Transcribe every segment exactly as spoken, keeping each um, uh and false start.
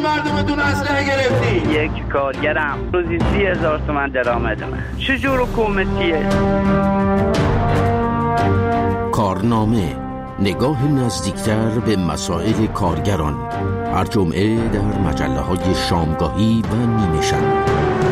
مردمتون اسلحه گرفتی؟ یک کارگرم روزی سی هزار تومن درآمد من. چجور حکومتیه؟ کارنامه، نگاه نزدیکتر به مسائل کارگران، هر جمعه در مجله های شامگاهی و نیمه شب.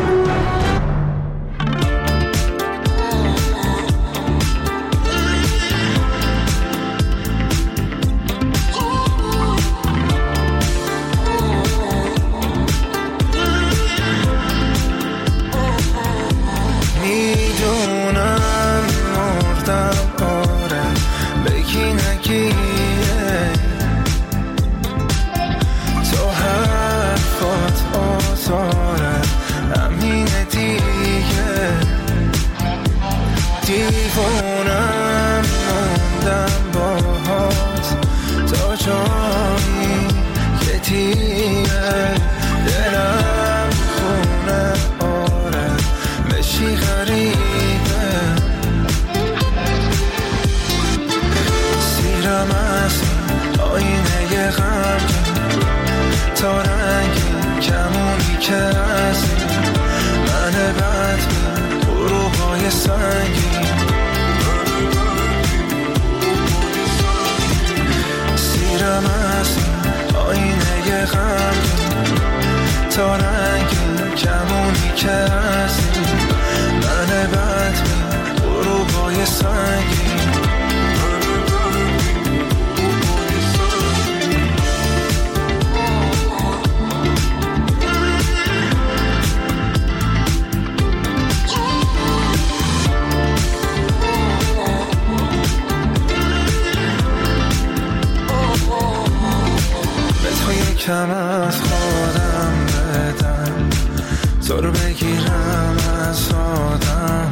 کم از خودم بدم، تو رو بگیرم از آدم،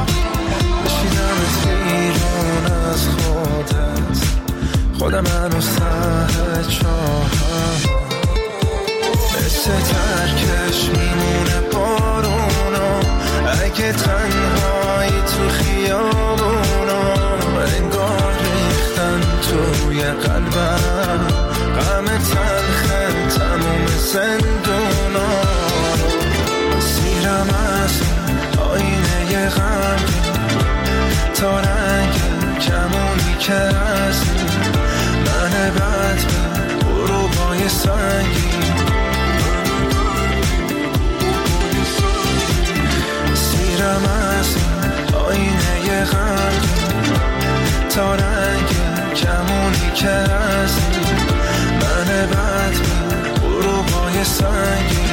بشیدم از بیرون از خودت، خودم هنوز ته چاهم، مثل ترکش میمونه بارونا، اگه تنهایی تو خیابونا، انگار ریختن توی قلبم، غم تلخه تموم زندونا، سیرم از آینه غمگین، تا رنگ کمونی که هستی، من بد به غروبای سنگین، سیرم از آینه غمگین، تا رنگ کمونی که هستی، من بد به غروبای سنگین.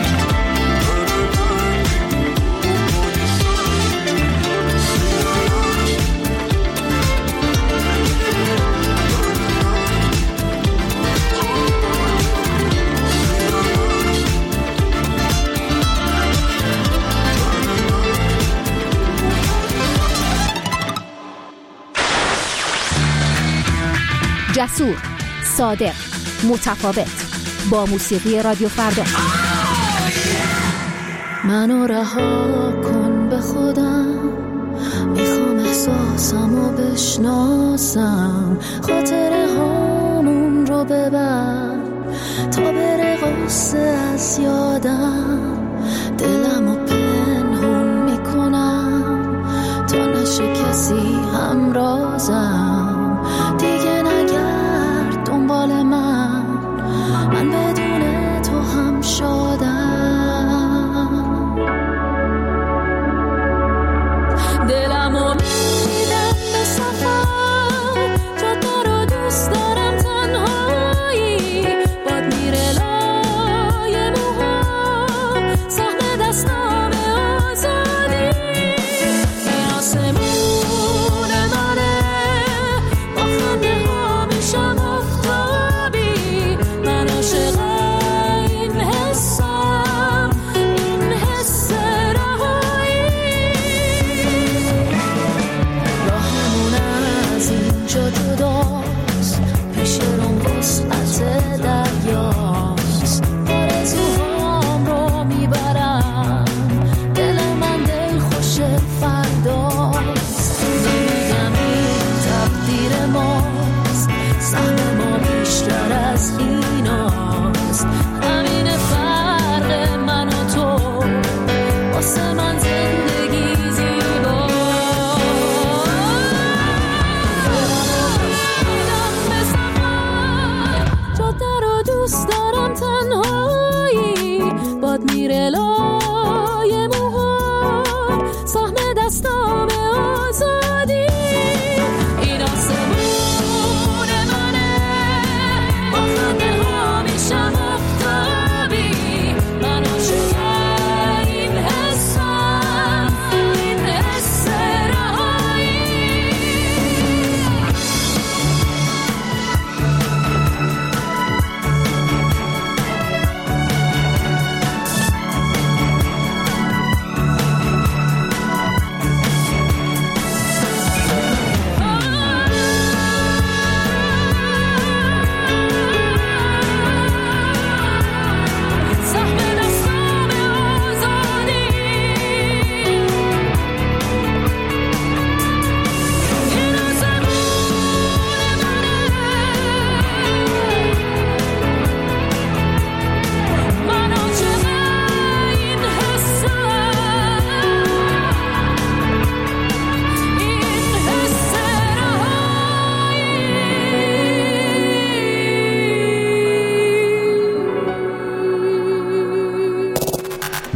جسور، صادق، متفاوت، با موسیقی رادیو فردا. منو رها کن به خودم، میخوام احساسمو بشناسم، خاطره هامون رو ببر تا بره غصه از یادم، دلمو پنهون میکنم تا نشه کسی همرازم، دیگه نگرد دنبال من، من بدون تو هم شادم، دلمو میدم به سفر، جاده رو دوست دارم تنهایی، باد میره لای موها، سهم دستام آزادی، این آسمون منه، با خنده ها میشم افتابی، من عاشق این حسم، این حس رهایی، راهمون از اینجا جداست، پیش روم وسعت دریاست، آرزوهام رو میبرم، دل من دل خوش فرداست، نمیگم این تقدیر ماست، سهم ما بیشتر از ایناست، همین فرد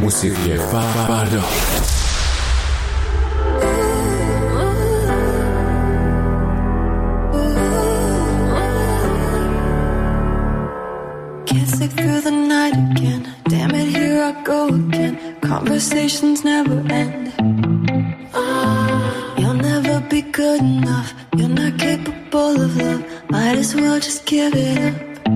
موسیقی فردا. Conversations never end. You'll never be good enough. You're not capable of love. Might as well just give it up.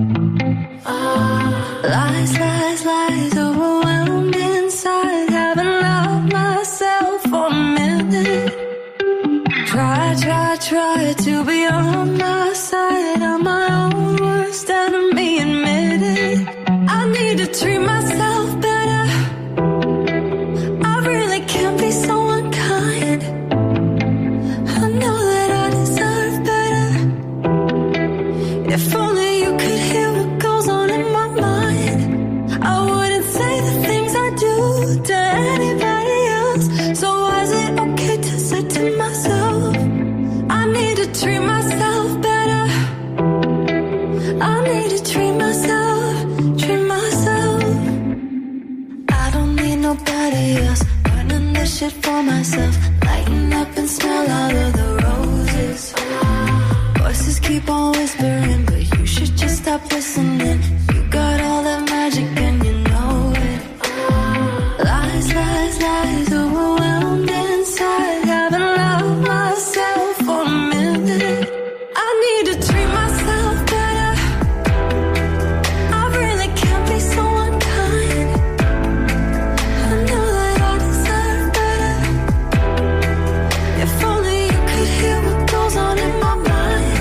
Lies, lies, lies, overwhelmed inside. Haven't loved myself for a minute. Try, try, try to be on my side. I'm my own worst enemy, admit it. I need to treat myself better. If only you could hear what goes on in my mind, I wouldn't say the things I do to anybody else. So why is it okay to say to myself, I need to treat myself better. I need to treat myself, treat myself. I don't need nobody else, burning this shit for myself. Lighten up and smell all of the roses. Voices keep on whispering, but you should just stop listening. You got all that magic and you know it. Lies, lies, lies, overwhelmed inside. Haven't loved myself for a minute. I need to treat myself better. I really can't be so unkind. I know that I deserve better. If only you could hear what goes on in my mind.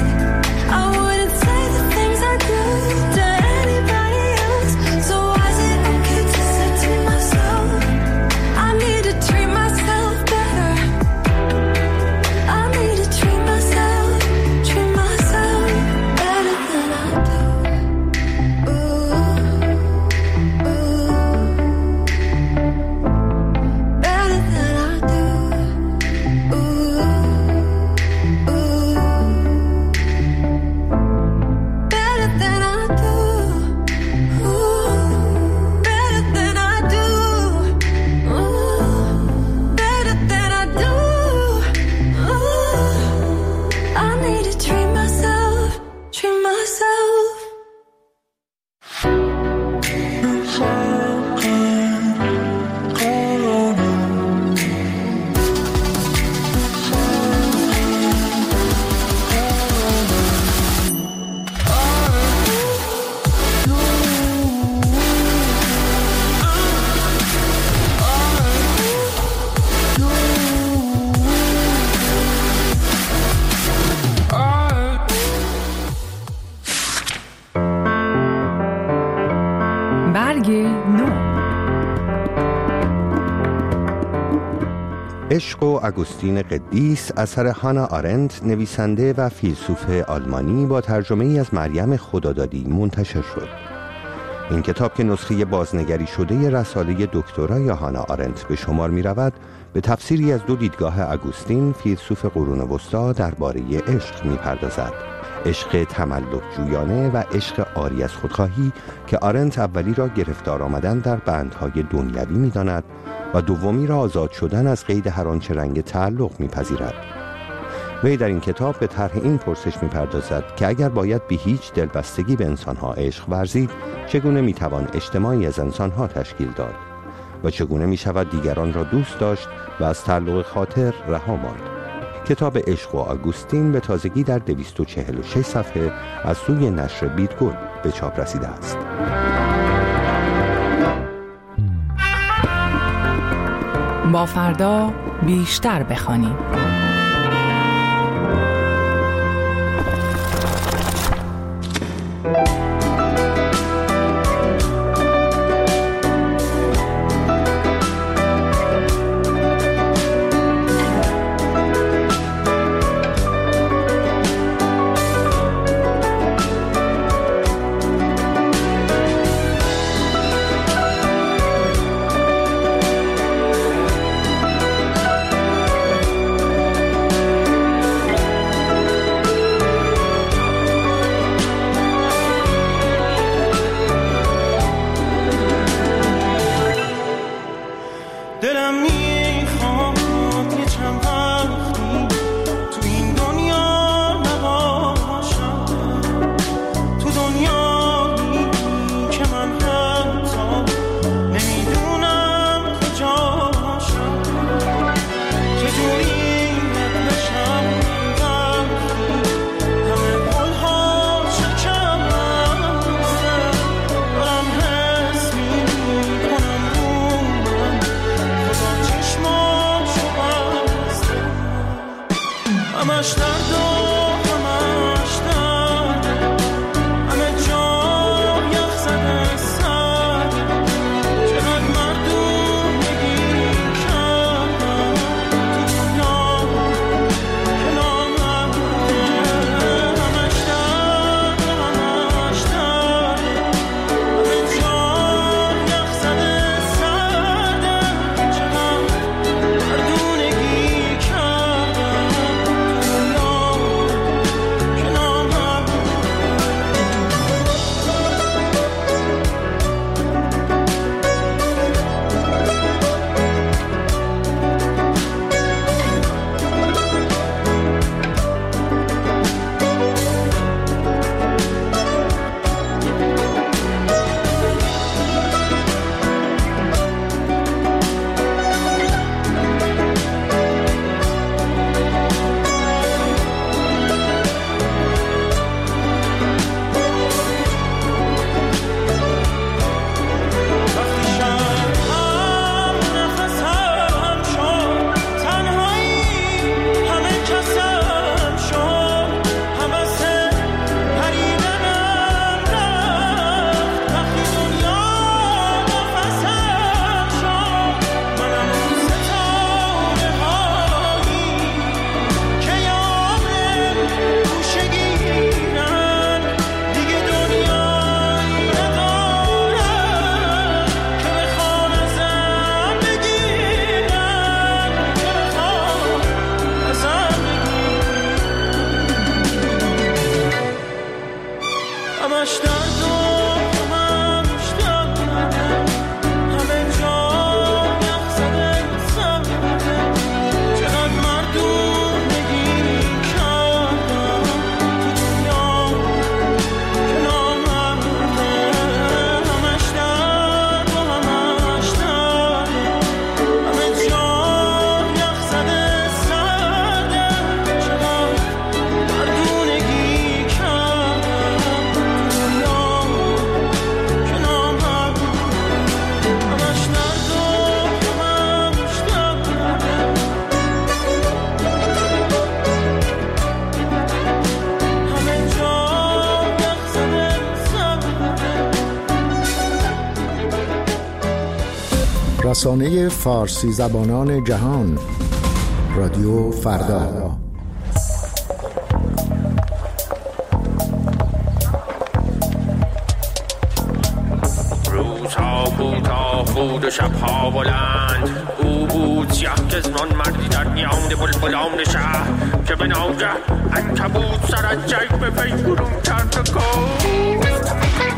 عشق و اگوستین قدیس اثر هانا آرنت، نویسنده و فیلسوف آلمانی، با ترجمه ای از مریم خدادادی منتشر شد. این کتاب که نسخه بازنگری شده رساله دکترای هانا آرنت به شمار می رود، به تفسیری از دو دیدگاه اگوستین فیلسوف قرون وسطی درباره عشق می پردازد. عشق تملک جویانه و عشق عاری از خودخواهی که آرنت اولی را گرفتار آمدن در بندهای دنیوی می داند و دومی را آزاد شدن از قید هر آنچه رنگ تعلق می‌پذیرد. وی در این کتاب به طرح این پرسش می‌پردازد که اگر باید به هیچ دلبستگی به انسان‌ها عشق ورزید، چگونه می‌توان اجتماعی از انسان‌ها تشکیل داد و چگونه می‌شود دیگران را دوست داشت و از تعلق خاطر رها ماند. کتاب عشق و آگوستین به تازگی در دویست و چهل و شش صفحه از سوی نشر بیتگل به چاپ رسیده است. با فردا بیشتر بخوانیم. همش درد و همش درد همه جا یخ زده سر چقدر مردونگی کردم تو دنیا که نامرده همش درد و همش درد همه جا یخ زده سرده چقدر مردونگی کردم تو دنیا که نامرده همش درد و همش درد همه جا یخ زده سرده. رسانه فارسی زبانان جهان رادیو فردا. روزها کوتاه بود و شبها بلند، او بود سیاه چشمان مردی در میان بلبلان شهر که به ناگه عنکبوت سر از جیب به وی برون کرد و گفت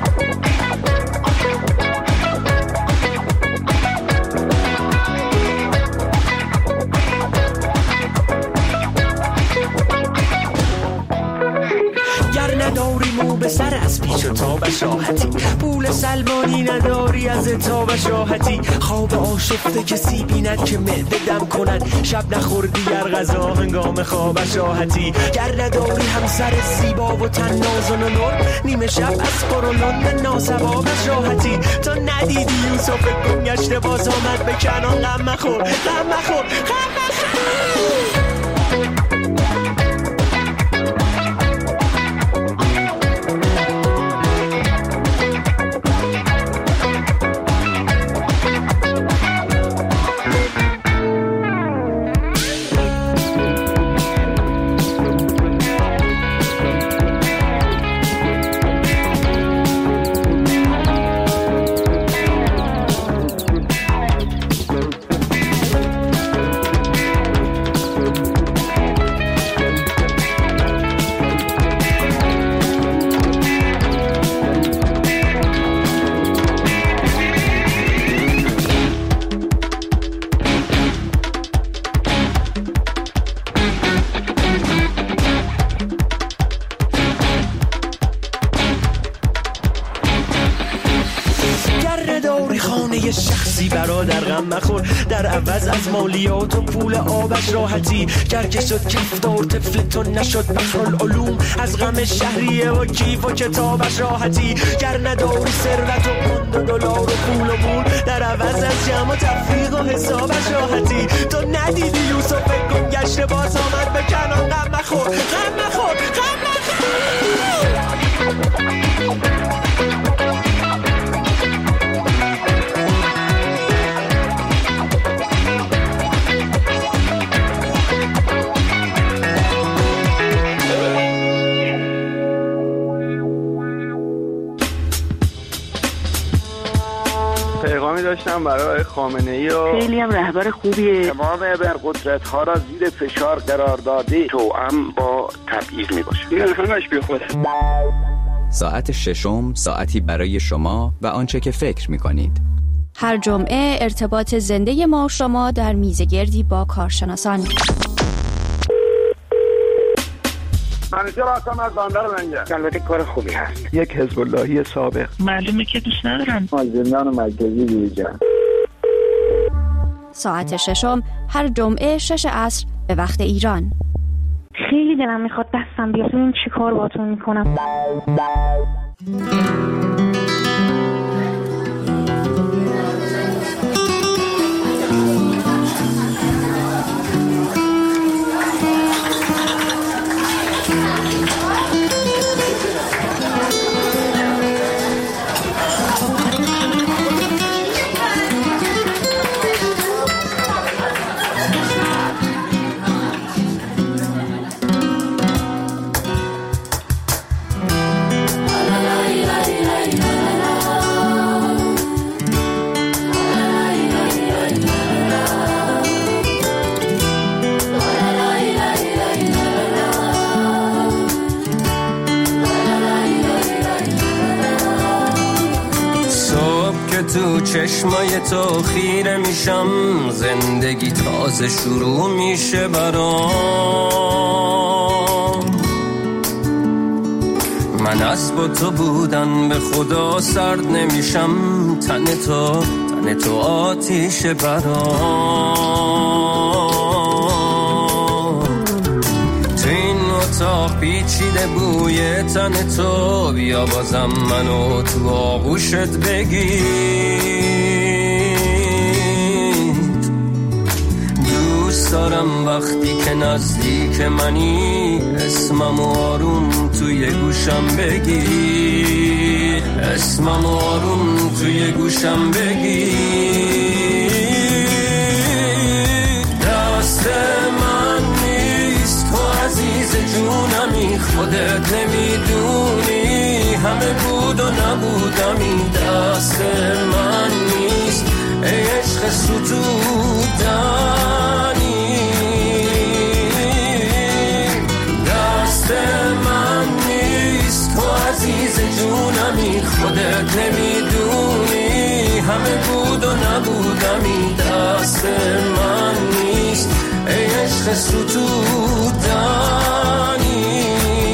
گر نداری مو به سر از پیش و تابش راحتی، پول سلمانی نداری از تابش راحتی، خواب آشفته کسی بیند که معده دم کند، شب نخوردی گر غذا هنگام خوابش راحتی، گر نداری همسر زیبا و تن نازن و نر، نیمه شب از قرولون ناسبابش راحتی، تو ندیدی یوسف گم گشته باز آمد به کنان، غم مخور غم مخور غم مخور. شخصی برادر غم مخور، در عوض از مالیات و پول آبش راحتی، گر که شد کفتار طفل تو نشد بحرالعلوم، از غم شهریه و کیف و کتابش راحتی، گر نداری ثروت و پوند و دلار و پول و مول، در عوض از جمع و تفریق و حسابش راحتی، تو ندیدی یوسف گم گشته باز آمد به کنان، غم مخور غم مخور غم مخور. پیغامی داشتم برای خامنه‌ای و خیلی هم رهبر خوبیه، تمام ابرقدرت ها را زیر فشار قرار داده، توأم با تبعیض میباشه. این همش بی خوده. ساعت ششم ساعتی برای شما و آنچه که فکر میکنید. هر جمعه ارتباط زنده ما شما در میزگردی با کارشناسان. منیجر هستم از بندر لنگه. البته کار خوبی هست. یک حزب اللهی سابق. معلومه که دوست ندارم. از زندان مرکزی دیجم. ساعت ششم هر جمعه شش عصر به وقت ایران. خیلی دلم میخواد دستم بیاد ببینم چی کار باهاتون میکنم. تو چشمای تو خیره میشم، زندگی تازه شروع میشه برام. من از با تو بودن به خدا سرد نمیشم، تن تو تن تو آتیشه برام. تو این اتاق پیچیده بوی تن تو، بیا بازم منو تو آغوشت بگیر. دوست دارم وقتی که نزدیک منی، اسمم آروم توی گوشم بگی، اسمم آروم توی گوشم بگی. دست من نیست تو عزیز جونمی، خودت نمیدونی همه بود و نبودمی. دست من نیست ای عشق ستودنی، دست من نیست تو عزیز جونمی، خودت نمیدونی همه بود و نبودمی. دست من نیست ای عشق ستودنی.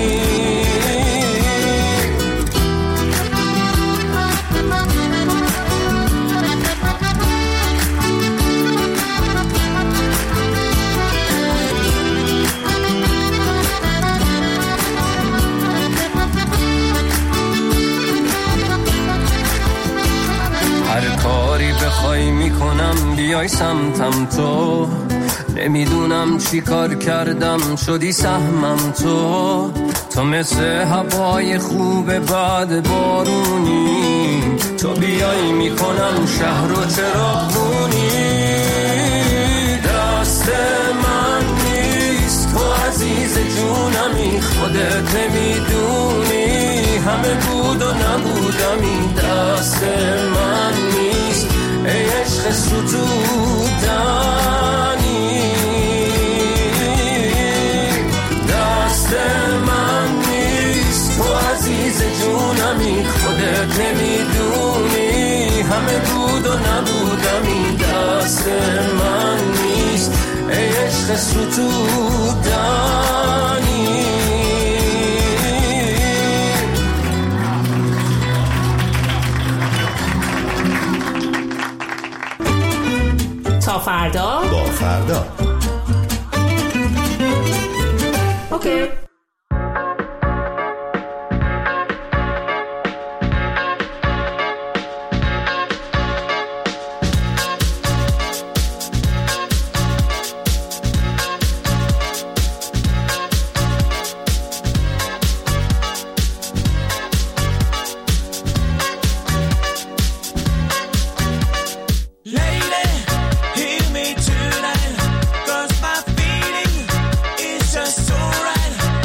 بخوای میکنم بیای سمتم تو، نمیدونم چی کار کردم شدی سهمم تو. تو مثل هوای خوب بعد بارونی، تو بیای میکنم شهر و چراغونی. دست من نیست تو عزیز جونمی، خودت نمیدونی همه بود و نبودمی. دست من نیست ای عشق ستودنی، دست من نیست تو عزیز جونمی، خودت نمیدونی همه بود و نبودمی. دست من نیست ای عشق ستودنی. تا فردا با فردا. اوکی. Hear me tonight, 'cause my feeling is just so right.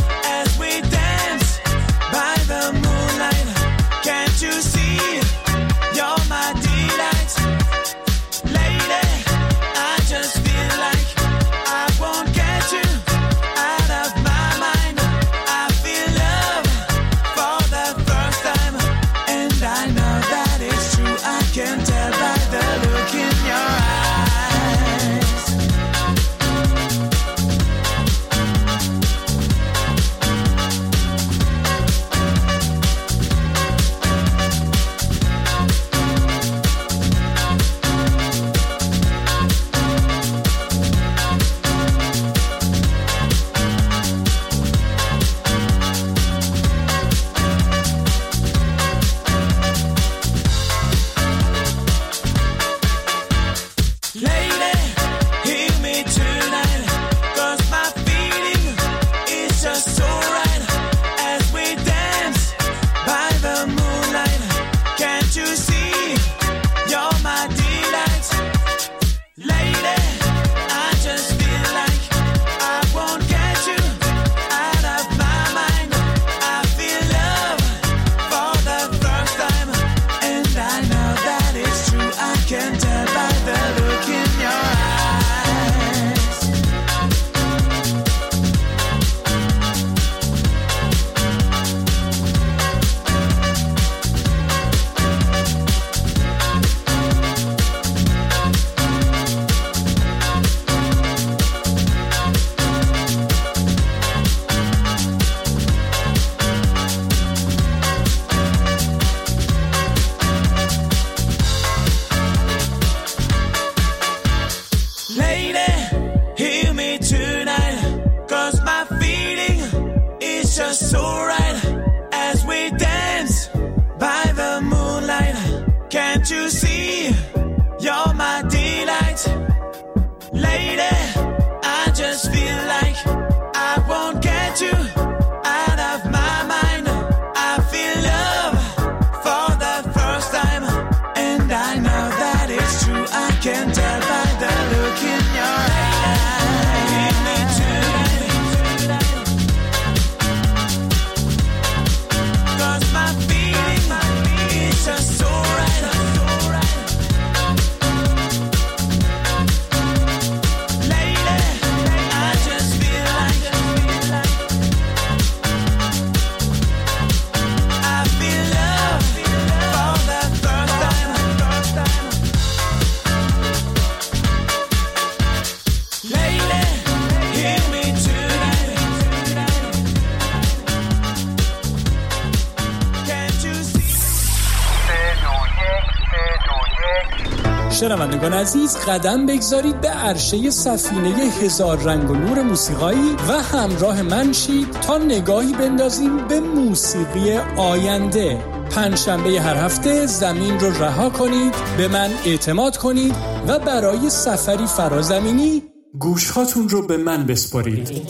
شنوندگان عزیز، قدم بگذارید به عرشه سفینه هزار رنگ و نور موسیقایی و همراه من شید تا نگاهی بندازیم به موسیقی آینده. پنجشنبه هر هفته زمین رو رها کنید، به من اعتماد کنید و برای سفری فرازمینی گوشهاتون رو به من بسپارید.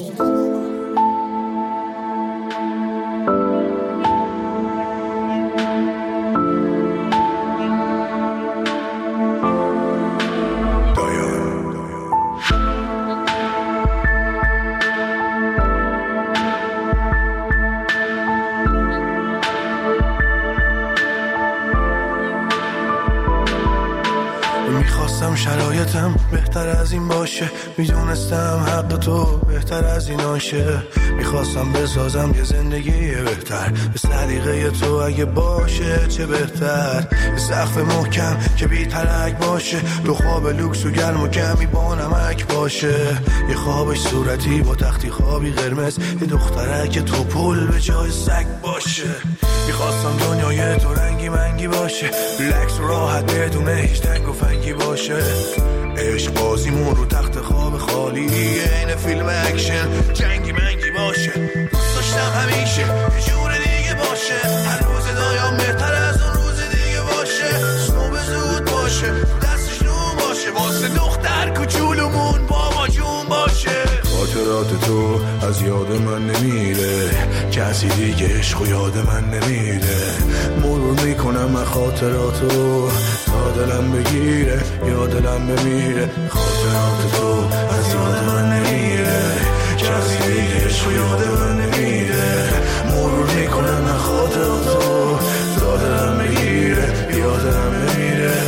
شرایطم بهتر از این باشه، میدونستم حق تو بهتر از این آشه. میخواستم بسازم یه زندگی بهتر به سلیقه تو، اگه باشه چه بهتر. یه سقف محکم که بی ترک باشه، دو خواب لوکس و گرم و کمی با نمک باشه. یه خوابش صورتی با تختی خوابی قرمز، یه دخترک تو پول به جای سگ باشه. میخواستم دنیای تو رنگی منگی باشه، ریلکس و راحت بدون هیچ تنگ و فنگی باشه. عشق بازیمون رو تخت خواب خالی، این فیلم اکشن جنگی منگی باشه. دوست داشتم همیشه یه جور دیگه باشه، هر روز دایم بهتر از اون روز دیگه باشه. صبح زود باشه، دستش نون باشه، واسه دختر کوچولومون بابا جون باشه. خاطرات تو از یاد من نمیره، کسی دیگه عشق و یاد من نمیره. مرور میکنم من خاطراتو تا دلم بگیره یا دلم بمیره. خاطرات تو از یاد من نمیره، کسی دیگه عشق و یاد من نمیره. مرور میکنم من خاطراتو تا دلم بگیره یا دلم بمیره.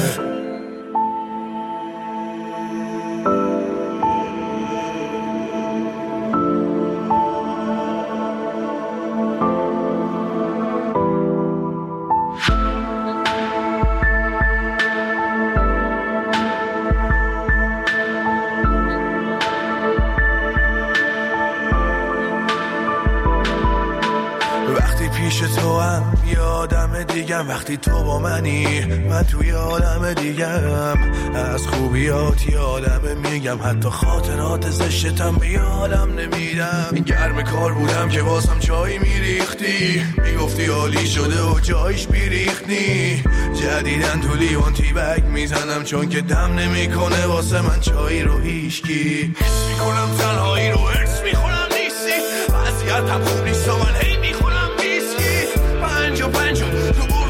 وقتی تو با منی من توی عالم دیگم، از خوبیات یادم میگم، حتی خاطرات زشتم به یادم نمیدم. گرم کار بودم که واسم چای میریختی، میگفتی عالی شده و جایش بیریختی. جدیدن تو لیوان تی بگ میزنم چون که دم نمیکنه واسه من چای رو هیشکی. حس میکنم تنهایی رو ارس میخونم نیستی، وضعیتم خوب نیست و من هی میخونم ویسکی. پنج و پنج تو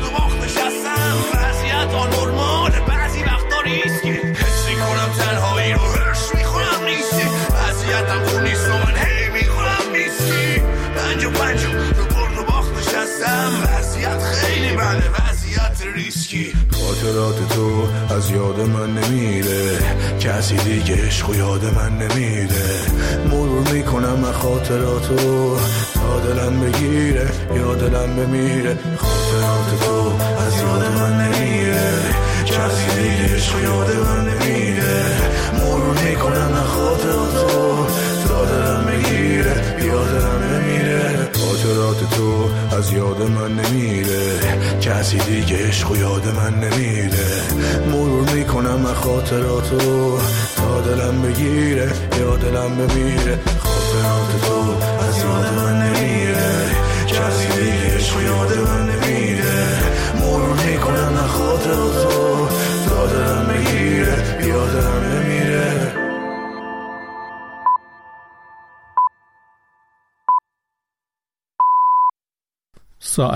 نورمال بعضی وقتا ریسکی. حس میکنم تنهایی رو هرش میخونم نیستی، وضعیتم خوب نیست و من هی میخونم نیستی. پنج و پنج رو برد و باخت نشستم، وضعیت خیلی بده، وضعیت ریسکی. خاطرات تو از یاد من نمیره، کسی دیگه عشق و یاد من نمیره. مرور میکنم من خاطراتو تا دلم بگیره یا دلم بمیره. خاطرات تو از یاد من نمیره، کسی دیگه عشق و یاد من نمیره. مرور میکنم من خاطراتو تا دلم بگیره یا دلم بمیره. خاطرات تو از یاد من نمیره، کسی دیگه عشق و یاد من نمیره. مرور میکنم من خاطراتو تا دلم بگیره یا دلم بمیره. خاطرات تو از یاد من نمیره، کسی دیگه